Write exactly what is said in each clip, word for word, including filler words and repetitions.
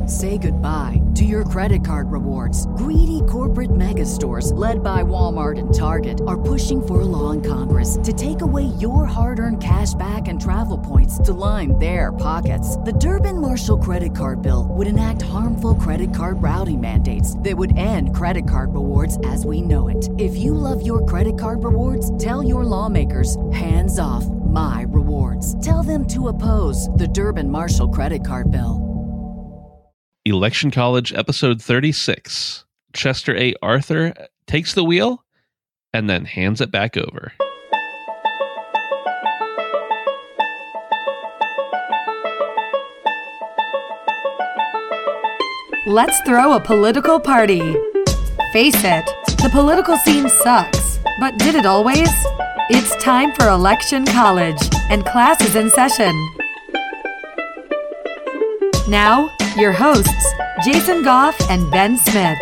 Say goodbye to your credit card rewards. Greedy corporate mega stores, led by Walmart and Target, are pushing for a law in Congress to take away your hard-earned cash back and travel points to line their pockets. The Durbin-Marshall credit card bill would enact harmful credit card routing mandates that would end credit card rewards as we know it. If you love your credit card rewards, tell your lawmakers, hands off my rewards. Tell them to oppose the Durbin-Marshall credit card bill. Election College, episode thirty-six. Chester A. Arthur takes the wheel and then hands it back over. Let's throw a political party. Face it, the political scene sucks. But did it always? It's time for Election College, and class is in session. Now, your hosts, Jason Goff and Ben Smith.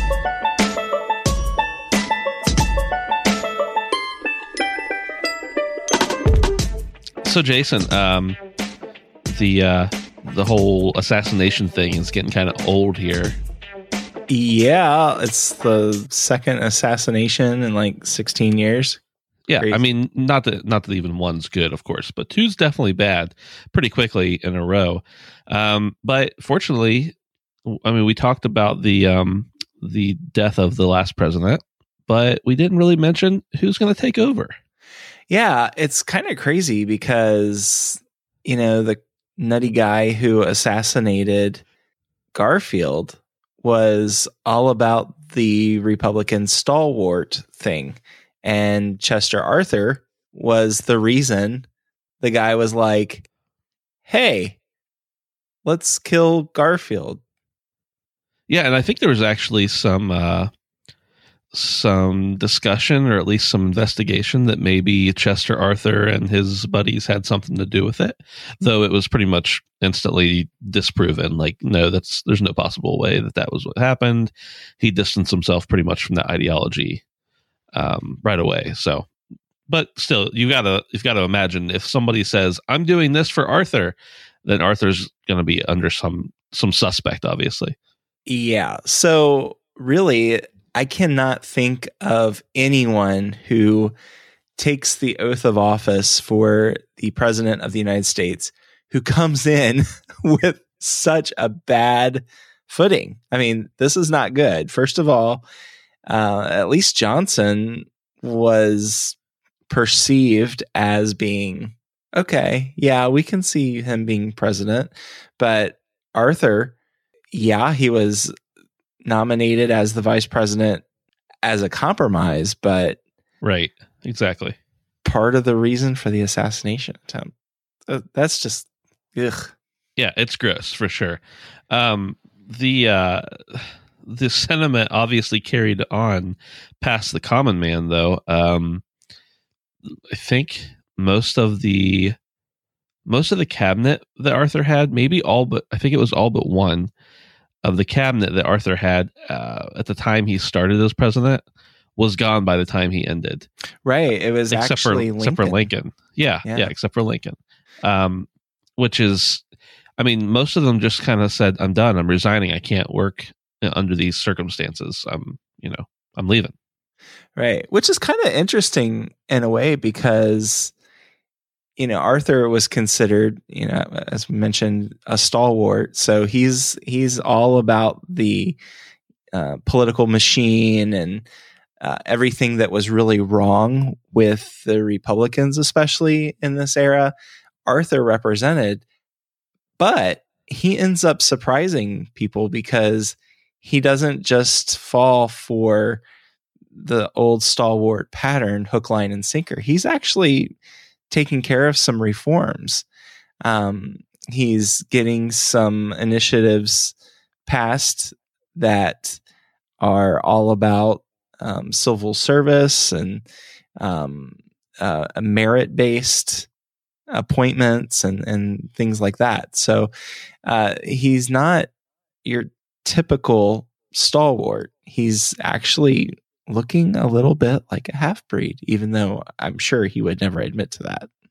So, Jason, um, the uh, the whole assassination thing is getting kind of old here. Yeah, it's the second assassination in like sixteen years. Yeah, Crazy. I mean, not that not that even one's good, of course, but two's definitely bad, pretty quickly in a row. Um, but fortunately, I mean, we talked about the um, the death of the last president, but we didn't really mention who's going to take over. Yeah, it's kind of crazy because, you know, the nutty guy who assassinated Garfield was all about the Republican stalwart thing. And Chester Arthur was the reason the guy was like, hey, let's kill Garfield. Yeah, and I think there was actually some uh, some discussion, or at least some investigation, that maybe Chester Arthur and his buddies had something to do with it, though it was pretty much instantly disproven. Like, no, that's there's no possible way that that was what happened. He distanced himself pretty much from that ideology um, right away. So, but still, you gotta you've got to imagine if somebody says, "I'm doing this for Arthur," then Arthur's going to be under some some suspect, obviously. Yeah. So really, I cannot think of anyone who takes the oath of office for the president of the United States who comes in with such a bad footing. I mean, this is not good. First of all, uh, at least Johnson was perceived as being, okay, yeah, we can see him being president. But Arthur, yeah, he was nominated as the vice president as a compromise, but right, exactly, part of the reason for the assassination attempt. Uh, that's just, ugh. Yeah, it's gross for sure. Um, the uh, the sentiment obviously carried on past the common man, though. Um, I think most of the most of the cabinet that Arthur had, maybe all but I think it was all but one of the cabinet that Arthur had uh, at the time he started as president, was gone by the time he ended. Right. It was except actually for, Lincoln. Except for Lincoln. Yeah, yeah. Yeah. Except for Lincoln. Um, which is, I mean, most of them just kind of said, I'm done. I'm resigning. I can't work under these circumstances. I'm, you know, I'm leaving. Right. Which is kind of interesting in a way because, you know, Arthur was considered, you know, as we mentioned, a stalwart. So he's he's all about the uh, political machine and uh, everything that was really wrong with the Republicans, especially in this era. Arthur represented, but he ends up surprising people because he doesn't just fall for the old stalwart pattern, hook, line, and sinker. He's actually taking care of some reforms. Um, he's getting some initiatives passed that are all about um, civil service and um, uh, merit-based appointments and, and things like that. So uh, he's not your typical stalwart. He's actually looking a little bit like a half-breed, even though I'm sure he would never admit to that.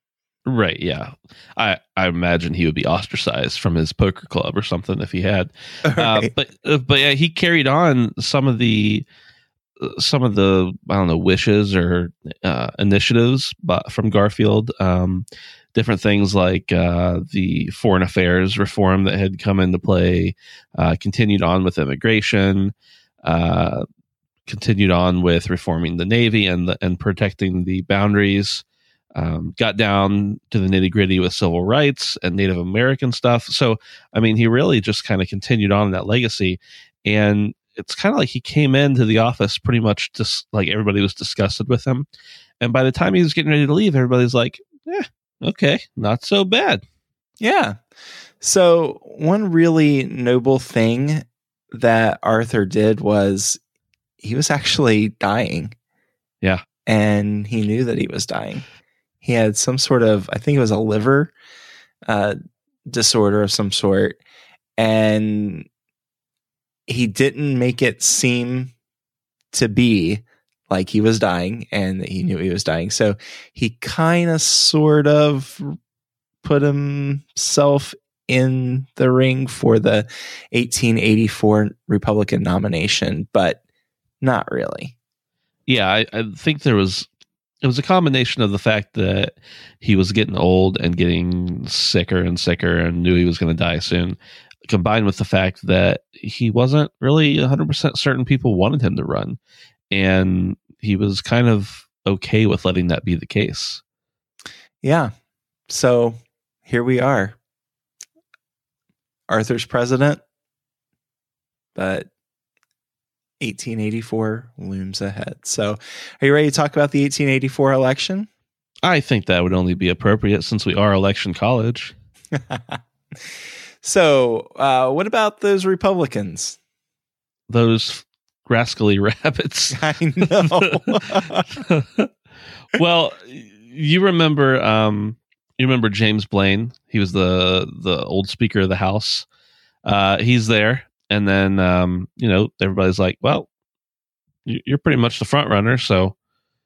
Right, yeah. I, I imagine he would be ostracized from his poker club or something if he had. Right. Uh, but uh, but yeah, he carried on some of the some of the I don't know wishes or uh, initiatives, but from Garfield, um, different things like uh, the foreign affairs reform that had come into play, uh, continued on with immigration, uh, continued on with reforming the Navy and the, and protecting the boundaries. Um, got down to the nitty gritty with civil rights and Native American stuff. So, I mean, he really just kind of continued on that legacy. And it's kind of like he came into the office pretty much just like everybody was disgusted with him. And by the time he was getting ready to leave, everybody's like, eh, okay, not so bad. Yeah. So, one really noble thing that Arthur did was he was actually dying. Yeah. And he knew that he was dying. He had some sort of, I think it was a liver uh, disorder of some sort. And he didn't make it seem to be like he was dying and that he knew he was dying. So he kind of sort of put himself in the ring for the eighteen eighty-four Republican nomination, but not really. Yeah, I, I think there was it was a combination of the fact that he was getting old and getting sicker and sicker and knew he was going to die soon, combined with the fact that he wasn't really one hundred percent certain people wanted him to run. And he was kind of okay with letting that be the case. Yeah. So here we are. Arthur's president, but eighteen eighty-four looms ahead. So are you ready to talk about the eighteen eighty-four election? I think that would only be appropriate since we are election college. So uh, what about those Republicans? Those rascally rabbits. I know. Well, you remember um, you remember James Blaine? He was the the old Speaker of the House. Uh, he's there. And then, um, you know, everybody's like, well, you're pretty much the front runner. So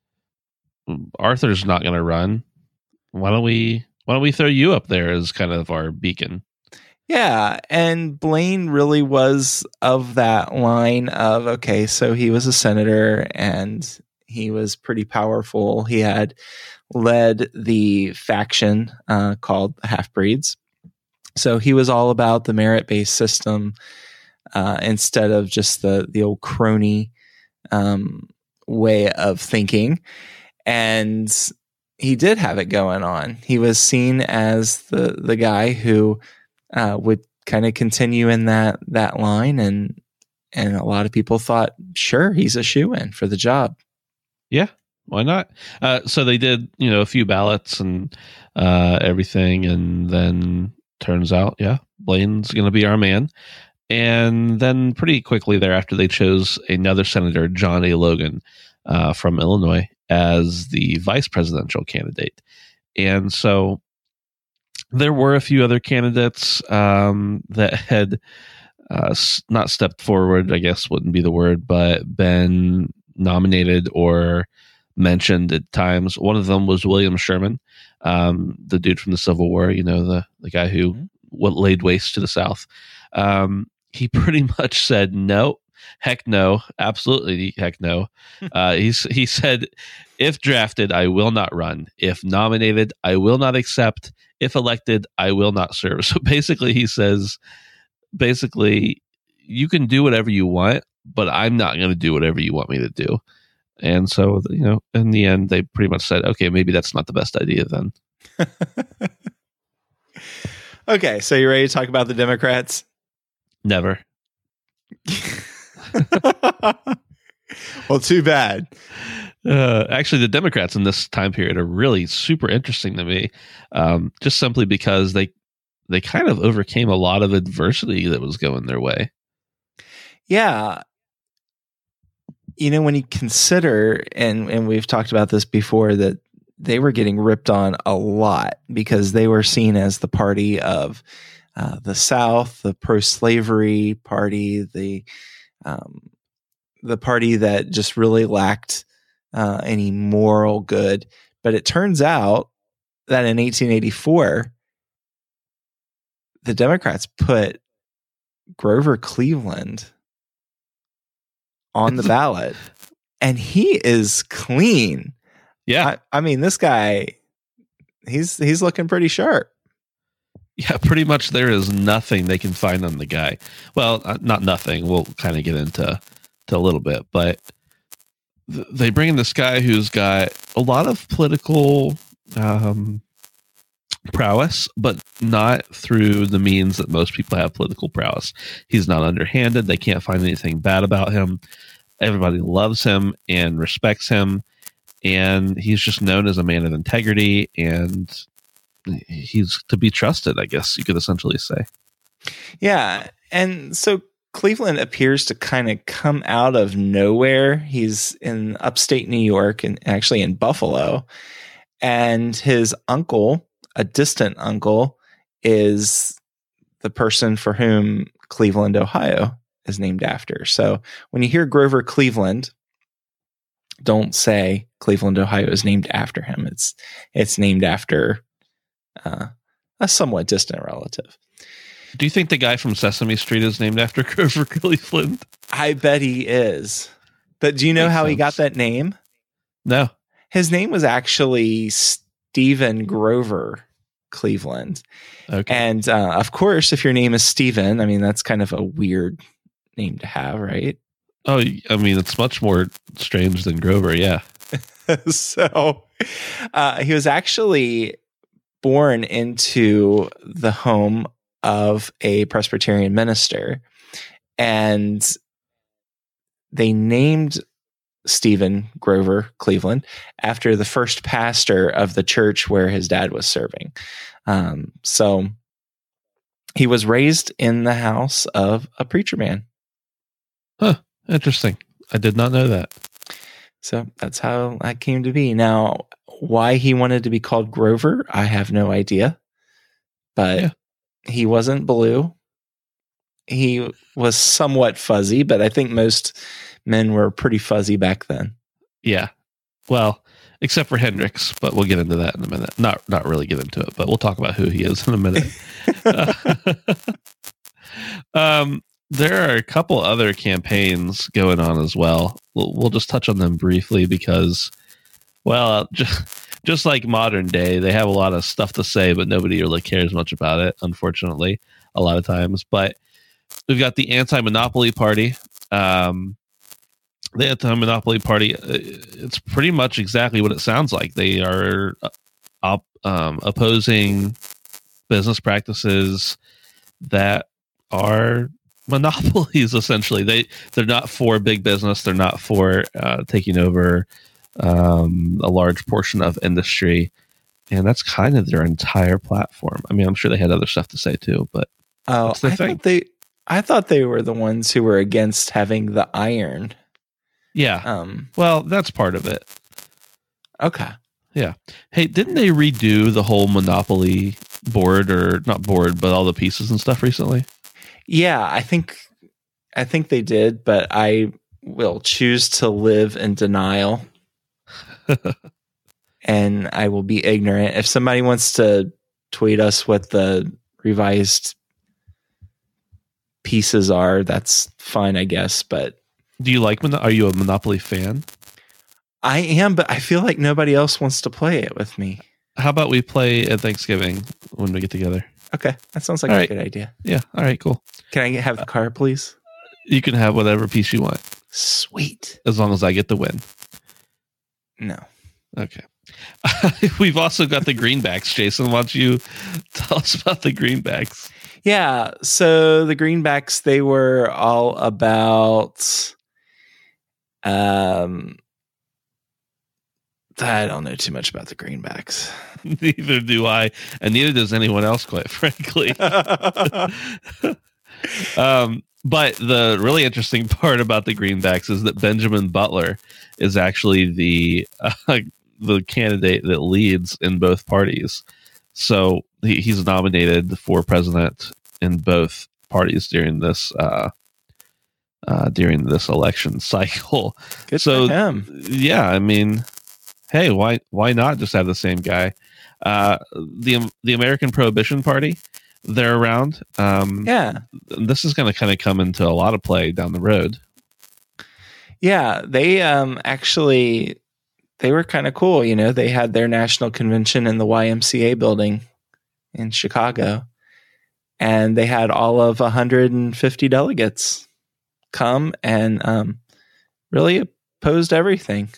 Arthur's not going to run. Why don't we, why don't we throw you up there as kind of our beacon? Yeah. And Blaine really was of that line of, okay, so he was a senator and he was pretty powerful. He had led the faction uh, called the Half-Breeds. So he was all about the merit-based system. Uh, instead of just the the old crony um, way of thinking. And he did have it going on. He was seen as the the guy who uh, would kind of continue in that that line, and and a lot of people thought, sure, he's a shoo-in for the job. Yeah, why not? Uh, so they did, you know, a few ballots and uh, everything, and then turns out, yeah, Blaine's going to be our man. And then pretty quickly thereafter, they chose another senator, John A. Logan, uh, from Illinois, as the vice presidential candidate. And so there were a few other candidates um, that had uh, not stepped forward, I guess wouldn't be the word, but been nominated or mentioned at times. One of them was William Sherman, um, the dude from the Civil War, you know, the, the guy who mm-hmm. laid waste to the South. Um, he pretty much said, no, heck no, absolutely heck no. Uh, he's, he said, if drafted, I will not run. If nominated, I will not accept. If elected, I will not serve. So basically he says, basically, you can do whatever you want, but I'm not going to do whatever you want me to do. And so, you know, in the end, they pretty much said, okay, maybe that's not the best idea then. Okay, so you ready to talk about the Democrats? Never. Well, too bad. Uh, actually, the Democrats in this time period are really super interesting to me, um, just simply because they they kind of overcame a lot of adversity that was going their way. Yeah. You know, when you consider, and, and we've talked about this before, that they were getting ripped on a lot because they were seen as the party of uh, the South, the pro-slavery party, the um, the party that just really lacked uh, any moral good. But it turns out that in eighteen eighty-four, the Democrats put Grover Cleveland on the ballot, and he is clean. Yeah. I, I mean, this guy, he's he's looking pretty sharp. Yeah, pretty much there is nothing they can find on the guy. Well, uh, not nothing. We'll kind of get into to a little bit, but th- they bring in this guy who's got a lot of political um, prowess, but not through the means that most people have political prowess. He's not underhanded. They can't find anything bad about him. Everybody loves him and respects him, and he's just known as a man of integrity, and he's to be trusted, I guess you could essentially say. Yeah. And so Cleveland appears to kind of come out of nowhere. He's in upstate New York and actually in Buffalo. And his uncle, a distant uncle, is the person for whom Cleveland, Ohio is named after. So when you hear Grover Cleveland, don't say Cleveland, Ohio is named after him. It's it's named after Uh, a somewhat distant relative. Do you think the guy from Sesame Street is named after Grover Cleveland? I bet he is. But do you know Makes how sense. he got that name? No. His name was actually Stephen Grover Cleveland. Okay. And uh, of course, if your name is Stephen, I mean, that's kind of a weird name to have, right? Oh, I mean, it's much more strange than Grover. Yeah. So uh, he was actually born into the home of a Presbyterian minister, and they named Stephen Grover Cleveland after the first pastor of the church where his dad was serving. Um, so he was raised in the house of a preacher man. Huh. Interesting. I did not know that. So that's how that came to be. Now, why he wanted to be called Grover, I have no idea. But Yeah. he wasn't blue. He was somewhat fuzzy, but I think most men were pretty fuzzy back then. Yeah. Well, except for Hendrix, but we'll get into that in a minute. Not not really get into it, but we'll talk about who he is in a minute. um, there are a couple other campaigns going on as well. We'll, we'll just touch on them briefly because, well, just, just like modern day, they have a lot of stuff to say, but nobody really cares much about it, unfortunately, a lot of times. But we've got the Anti-Monopoly Party. Um, the Anti-Monopoly Party, uh, it's pretty much exactly what it sounds like. They are op, um, opposing business practices that are monopolies. Essentially, they they're not for big business. They're not for uh, taking over um, a large portion of industry, and that's kind of their entire platform. I mean, I'm sure they had other stuff to say too, but Oh, that's their I thing. thought they, I thought they were the ones who were against having the iron. Yeah. Um. Well, that's part of it. Okay. Yeah. Hey, didn't they redo the whole Monopoly board, or not board, but all the pieces and stuff recently? Yeah, I think, I think they did, but I will choose to live in denial. And I will be ignorant. If somebody wants to tweet us what the revised pieces are, that's fine, I guess. But Do you like Mono- Are you a Monopoly fan? I am, but I feel like nobody else wants to play it with me. How about we play at Thanksgiving when we get together? Okay, that sounds like All a right. good idea. Yeah. All right, cool. Can I have the card, please? You can have whatever piece you want Sweet. as long as I get the win. No. Okay. We've also got the greenbacks. Jason, why don't you tell us about the greenbacks? Yeah, so the greenbacks, they were all about um I don't know too much about the greenbacks. Neither do I, and neither does anyone else, quite frankly. um, but the really interesting part about the greenbacks is that Benjamin Butler is actually the uh, the candidate that leads in both parties. So he, he's nominated for president in both parties during this uh, uh, during this election cycle. Good So, for him. Yeah, I mean, hey, why why not just have the same guy? Uh, the the American Prohibition Party, they're around. Um, yeah. This is going to kind of come into a lot of play down the road. Yeah, they um, actually, they were kind of cool. You know, they had their national convention in the Y M C A building in Chicago, and they had all of one hundred fifty delegates come and um, really opposed everything.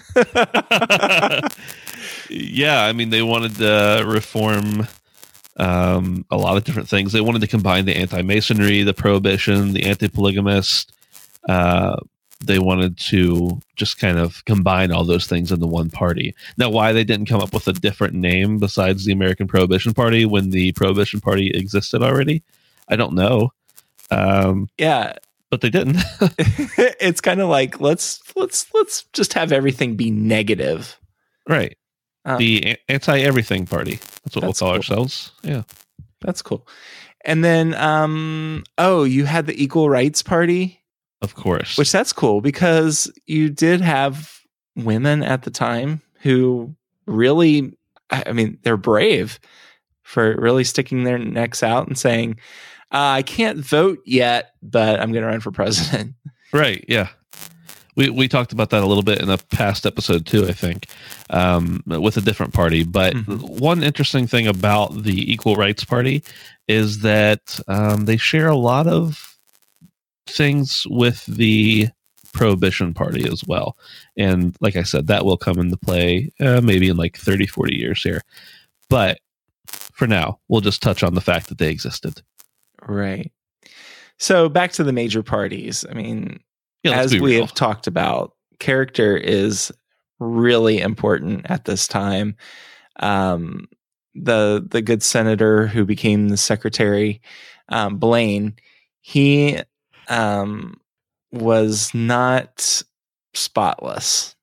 Yeah, I mean, they wanted to reform um, a lot of different things. They wanted to combine the anti-Masonry, the prohibition, the anti-polygamist. Uh, they wanted to just kind of combine all those things into one party. Now, why they didn't come up with a different name besides the American Prohibition Party when the Prohibition Party existed already, I don't know. Um, yeah. But they didn't. It's kind of like, let's let's let's just have everything be negative. Right. Um, the anti-everything party. That's what that's we'll call cool. ourselves. Yeah. That's cool. And then, um, oh, you had the Equal Rights Party. Of course. Which that's cool because you did have women at the time who really, I mean, they're brave for really sticking their necks out and saying, uh, I can't vote yet, but I'm going to run for president. Right. Yeah. We we talked about that a little bit in a past episode too, I think, um, with a different party. But mm-hmm. one interesting thing about the Equal Rights Party is that um, they share a lot of things with the Prohibition Party as well. And like I said, that will come into play uh, maybe in like thirty, forty years here. But for now, we'll just touch on the fact that they existed. Right. So back to the major parties. I mean, yeah, as we real. have talked about, character is really important at this time. Um, the the good senator who became the secretary, um, Blaine, he um, was not spotless.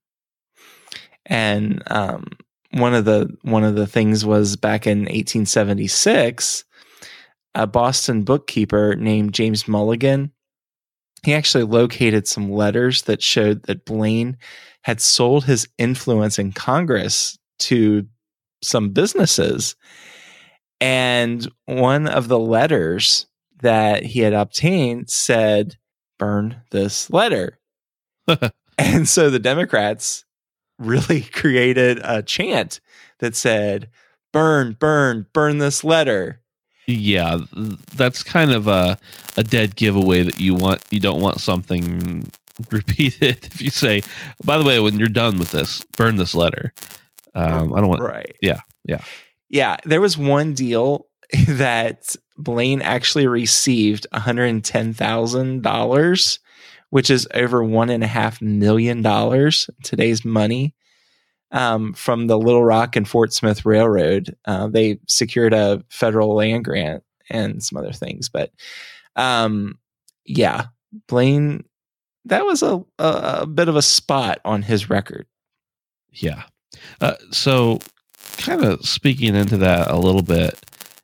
And um, one of the one of the things was back in eighteen seventy-six, a Boston bookkeeper named James Mulligan, he actually located some letters that showed that Blaine had sold his influence in Congress to some businesses. And one of the letters that he had obtained said, "Burn this letter." And so the Democrats really created a chant that said, "Burn, burn, burn this letter." Yeah, that's kind of a a dead giveaway that you want you don't want something repeated. If you say, by the way, when you're done with this, burn this letter. Um, I don't want. Right. Yeah. Yeah. Yeah. There was one deal that Blaine actually received one hundred ten thousand dollars, which is over one and a half million dollars in today's money. Um, from the Little Rock and Fort Smith Railroad. Uh, they secured a federal land grant and some other things. But um, yeah, Blaine, that was a, a, a bit of a spot on his record. Yeah. Uh, so kind of speaking into that a little bit,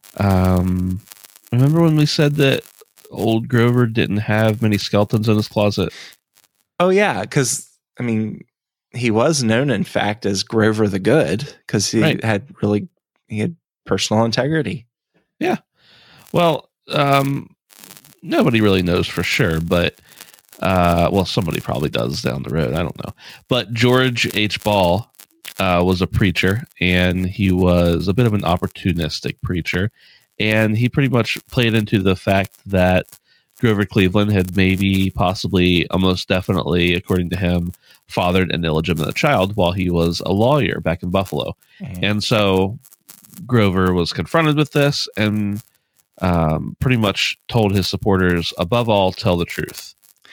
um, remember when we said that old Grover didn't have many skeletons in his closet? Oh, yeah, because, I mean, he was known, in fact, as Grover the Good because he right. had really he had personal integrity. Yeah. Well, um, nobody really knows for sure, but uh, well, somebody probably does down the road. I don't know. But George H. Ball uh, was a preacher, and he was a bit of an opportunistic preacher, and he pretty much played into the fact that Grover Cleveland had maybe, possibly, almost definitely, according to him, fathered an illegitimate child while he was a lawyer back in Buffalo. Mm-hmm. And so Grover was confronted with this and um, pretty much told his supporters, above all, tell the truth.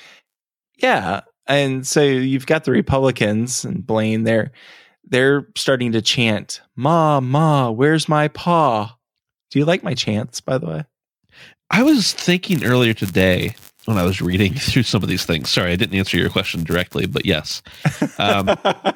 Yeah. And so you've got the Republicans and Blaine, they're, they're starting to chant, "Ma, Ma, where's my paw?" Do you like my chants, by the way? I was thinking earlier today when I was reading through some of these things. Sorry, I didn't answer your question directly, but yes. Um,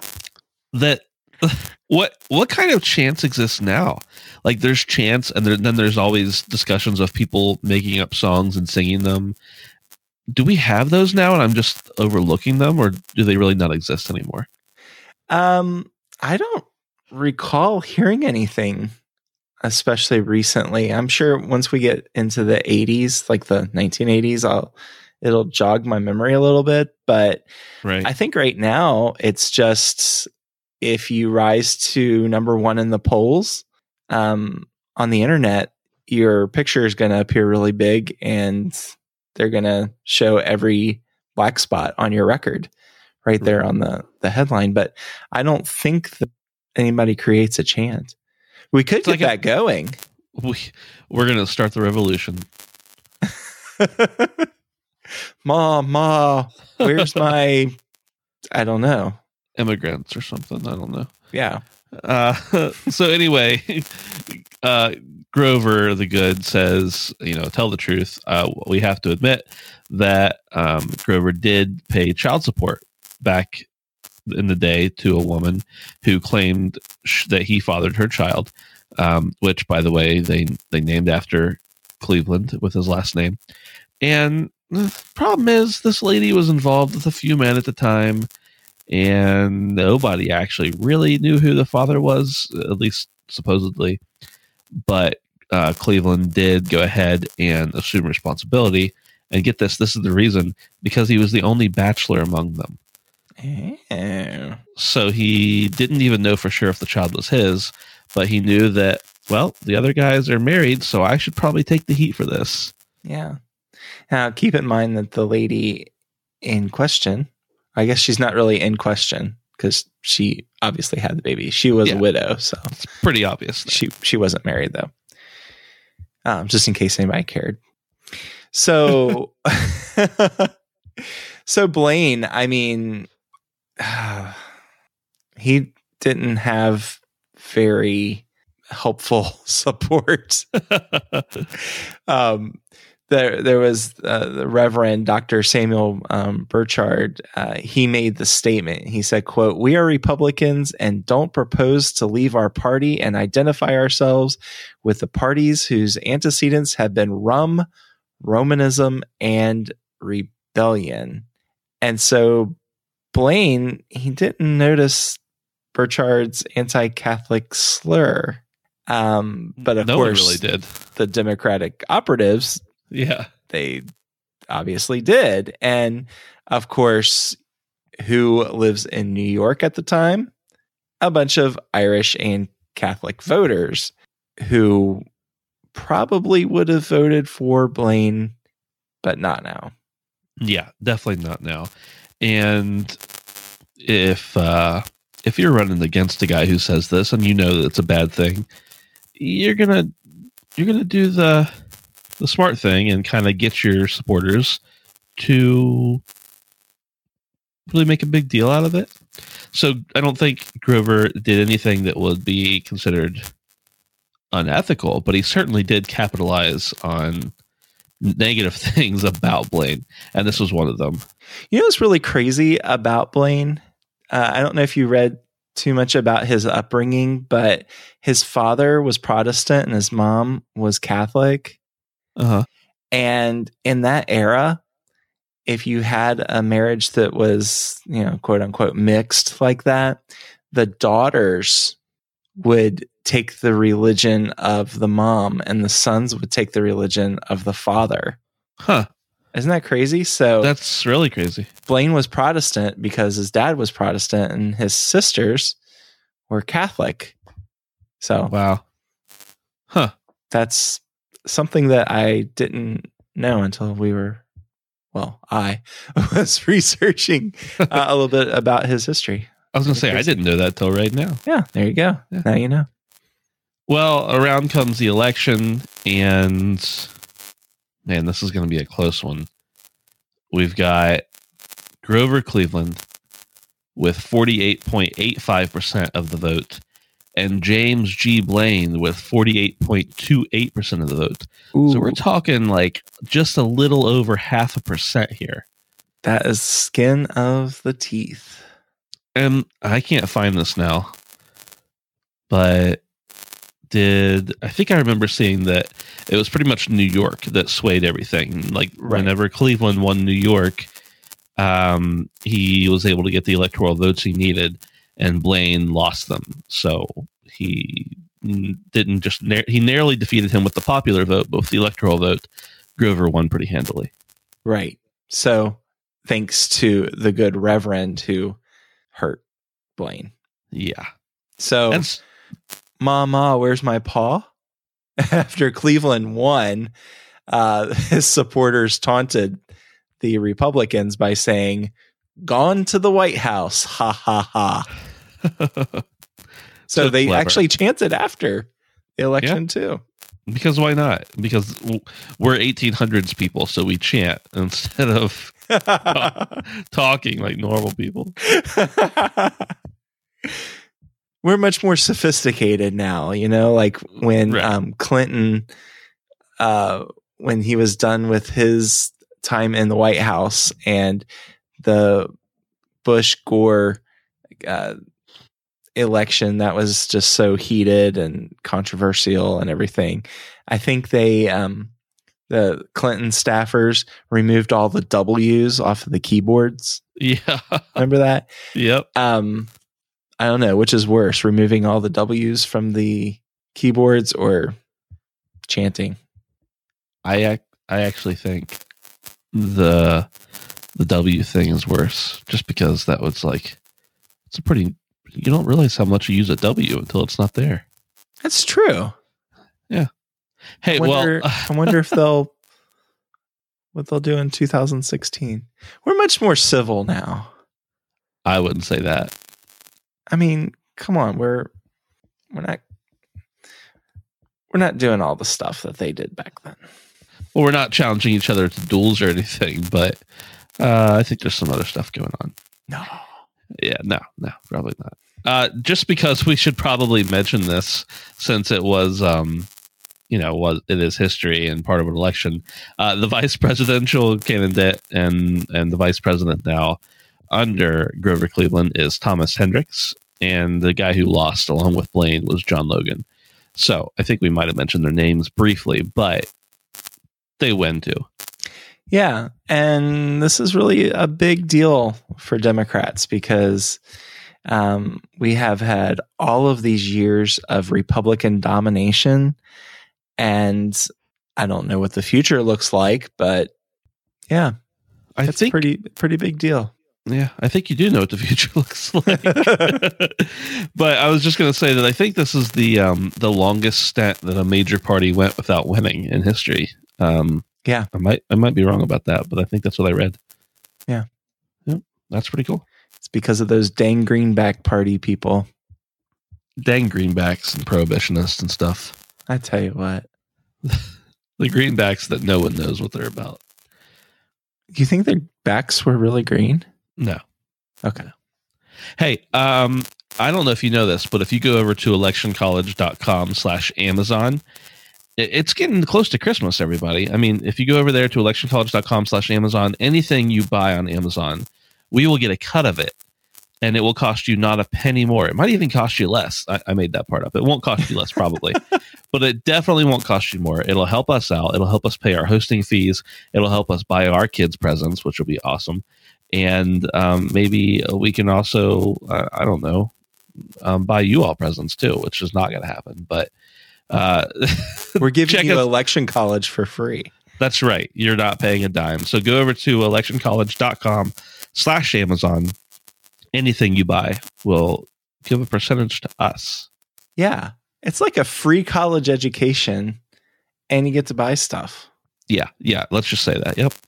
that what what kind of chants exist now? Like there's chants, and there, then there's always discussions of people making up songs and singing them. Do we have those now, and I'm just overlooking them, or do they really not exist anymore? Um, I don't. recall hearing anything, especially recently. I'm sure once we get into the eighties, like the nineteen eighties, I'll it'll jog my memory a little bit. But right. I think right now it's just if you rise to number one in the polls um, on the internet, your picture is going to appear really big and they're going to show every black spot on your record right there on the, the headline. But I don't think that anybody creates a chant. We could It's get like a- that going. We, we're going to start the revolution. Ma, ma, where's my, I don't know. Immigrants or something. I don't know. Yeah. Uh, so anyway, uh, Grover the Good says, you know, tell the truth. Uh, we have to admit that um, Grover did pay child support back in the day to a woman who claimed sh- that he fathered her child, um, which, by the way, they they named after Cleveland with his last name. And the problem is, this lady was involved with a few men at the time, and nobody actually really knew who the father was, at least supposedly. But uh, Cleveland did go ahead and assume responsibility. And get this, this is the reason, because he was the only bachelor among them. Oh. So he didn't even know for sure if the child was his, but he knew that, well, the other guys are married, so I should probably take the heat for this. Yeah. Now, keep in mind that the lady in question, I guess she's not really in question because she obviously had the baby. She was Yeah. a widow, so It's pretty obvious. she she wasn't married though. Um, just in case anybody cared. So, so Blaine, I mean, he didn't have very helpful support. um, there, there was uh, the Reverend Doctor Samuel um, Burchard. Uh, he made the statement. He said, quote, "We are Republicans and don't propose to leave our party and identify ourselves with the parties whose antecedents have been rum, Romanism, and rebellion." And so Blaine, he didn't notice Burchard's anti-Catholic slur. Um, but of no course, one really did. the Democratic operatives, Yeah. they obviously did. And of course, who lives in New York at the time? A bunch of Irish and Catholic voters who probably would have voted for Blaine, but not now. Yeah, definitely not now. And if uh, if you're running against a guy who says this, and you know that it's a bad thing, you're gonna you're gonna do the the smart thing and kind of get your supporters to really make a big deal out of it. So I don't think Grover did anything that would be considered unethical, but he certainly did capitalize on negative things about Blaine, and this was one of them. You know what's really crazy about Blaine? Uh, I don't know if you read too much about his upbringing, but his father was Protestant and his mom was Catholic. Uh-huh. And in that era, if you had a marriage that was, you know, quote unquote, mixed like that, the daughters would take the religion of the mom and the sons would take the religion of the father. Huh. Isn't that crazy? So That's really crazy. Blaine was Protestant because his dad was Protestant and his sisters were Catholic. So Wow. Huh. that's something that I didn't know until we were, well, I was researching uh, a little bit about his history. I was going to say, I didn't know that till right now. Yeah, there you go. Yeah. Now you know. Well, around comes the election, and man, this is going to be a close one. We've got Grover Cleveland with forty-eight point eight five percent of the vote, and James G. Blaine with forty-eight point two eight percent of the vote. Ooh, So we're talking like just a little over half a percent here. that is skin of the teeth. And I can't find this now, but did I think I remember seeing that it was pretty much New York that swayed everything. Like Right. whenever Cleveland won New York, um, he was able to get the electoral votes he needed. and Blaine lost them. So he didn't just nar- he narrowly defeated him with the popular vote, but with the electoral vote, Grover won pretty handily. Right. So thanks to the good Reverend who hurt Blaine. Yeah. So, That's, Mama, where's my paw? After Cleveland won, uh, his supporters taunted the Republicans by saying, "Gone to the White House, ha ha ha." So, so they clever. actually chanted after the election, yeah. too. Because why not? Because we're eighteen hundreds people, so we chant instead of talk, talking like normal people. We're much more sophisticated now, you know, like when right. um, Clinton, uh, when he was done with his time in the White House and the Bush-Gore uh, election that was just so heated and controversial and everything. I think they, um, the Clinton staffers removed all the W's off of the keyboards. Yeah. Remember that? Yep. Um, I don't know which is worse, removing all the W's from the keyboards or chanting. I ac- I actually think the the W thing is worse, just because that was like it's a pretty. You don't realize how much you use a W until it's not there. That's true. Yeah. Hey, I wonder, well, I wonder if they'll what they'll do in two thousand sixteen. We're much more civil now. I wouldn't say that. I mean, come on, we're we're not we're not doing all the stuff that they did back then. Well, we're not challenging each other to duels or anything, but uh, I think there's some other stuff going on. No. Yeah, no, no, probably not. Uh, just because we should probably mention this, since it was, um, you know, was it is history and part of an election. Uh, the vice presidential candidate and and the vice president now under Grover Cleveland is Thomas Hendricks, and the guy who lost along with Blaine was John Logan. So I think we might have mentioned their names briefly, but they win too. Yeah, and this is really a big deal for Democrats because um, we have had all of these years of Republican domination, and I don't know what the future looks like, but yeah, I it's think a pretty pretty big deal. Yeah, I think you do know what the future looks like. But I was just going to say that I think this is the um, the longest stint that a major party went without winning in history. Um, yeah, I might I might be wrong about that, but I think that's what I read. Yeah, yep, that's pretty cool. It's because of those dang Greenback Party people, dang Greenbacks and prohibitionists and stuff. I tell you what, the Greenbacks that no one knows what they're about. Do you think their backs were really green? No. Okay. Hey, um, I don't know if you know this, but if you go over to election college dot com slash Amazon, it's getting close to Christmas, everybody. I mean, if you go over there to election college dot com slash Amazon, anything you buy on Amazon, we will get a cut of it, and it will cost you not a penny more. It might even cost you less. I, I made that part up. It won't cost you less, probably, but it definitely won't cost you more. It'll help us out. It'll help us pay our hosting fees. It'll help us buy our kids presents, which will be awesome. And um, maybe we can also, uh, I don't know, um, buy you all presents too, which is not going to happen. But uh, we're giving you us. Election College for free. That's right. You're not paying a dime. So go over to election college dot com slash Amazon. Anything you buy will give a percentage to us. Yeah. It's like a free college education, and you get to buy stuff. Yeah. Yeah. Let's just say that. Yep.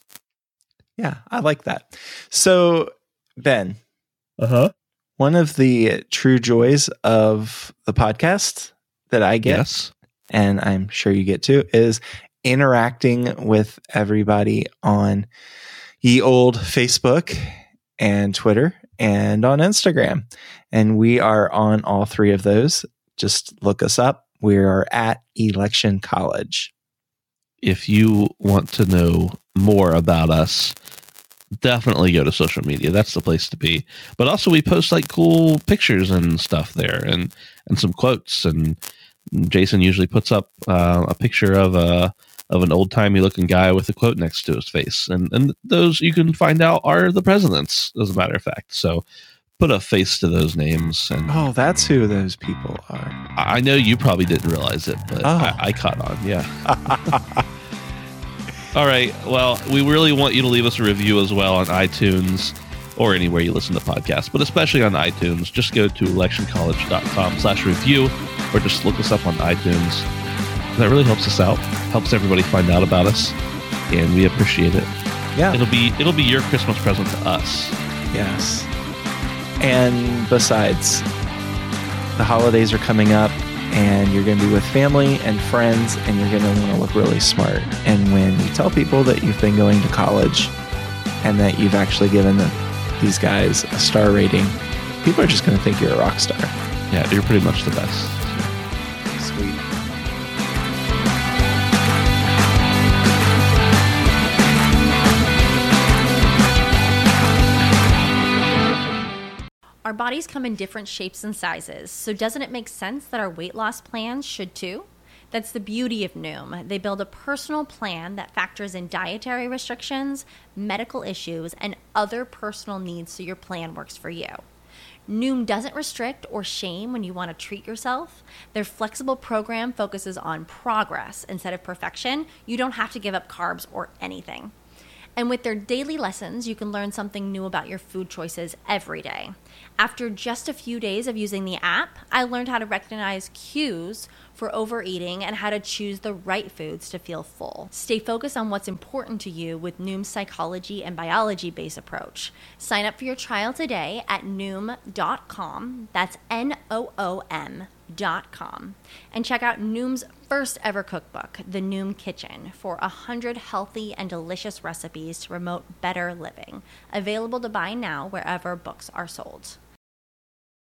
Yeah, I like that. So, Ben, uh-huh. one of the true joys of the podcast that I get, yes. and I'm sure you get too, is interacting with everybody on ye old Facebook and Twitter and on Instagram. And we are on all three of those. Just look us up. We are at Election College. If you want to know more about us, definitely go to social media. That's the place to be. But also we post like cool pictures and stuff there, and and some quotes, and Jason usually puts up uh, a picture of a of an old-timey looking guy with a quote next to his face, and and those you can find out are the presidents, as a matter of fact. So put a face to those names. And oh, that's who those people are. I know you probably didn't realize it, but oh. I, I caught on. Yeah. All right. Well, we really want you to leave us a review as well on iTunes or anywhere you listen to podcasts, but especially on iTunes. Just go to election college dot com slash review or just look us up on iTunes. That really helps us out, helps everybody find out about us, and we appreciate it. Yeah. It'll be it'll be your Christmas present to us. Yes. And besides, the holidays are coming up, and you're going to be with family and friends, and you're going to want to look really smart. And when you tell people that you've been going to college and that you've actually given the, these guys a star rating, people are just going to think you're a rock star. Yeah, you're pretty much the best. Sweet. Our bodies come in different shapes and sizes, so doesn't it make sense that our weight loss plans should too? That's the beauty of Noom. They build a personal plan that factors in dietary restrictions, medical issues, and other personal needs so your plan works for you. Noom doesn't restrict or shame when you want to treat yourself. Their flexible program focuses on progress instead of perfection. You don't have to give up carbs or anything. And with their daily lessons, you can learn something new about your food choices every day. After just a few days of using the app, I learned how to recognize cues for overeating and how to choose the right foods to feel full. Stay focused on what's important to you with Noom's psychology and biology-based approach. Sign up for your trial today at noom dot com. That's N O O M dot com. And check out Noom's first ever cookbook, The Noom Kitchen, for one hundred healthy and delicious recipes to promote better living. Available to buy now wherever books are sold.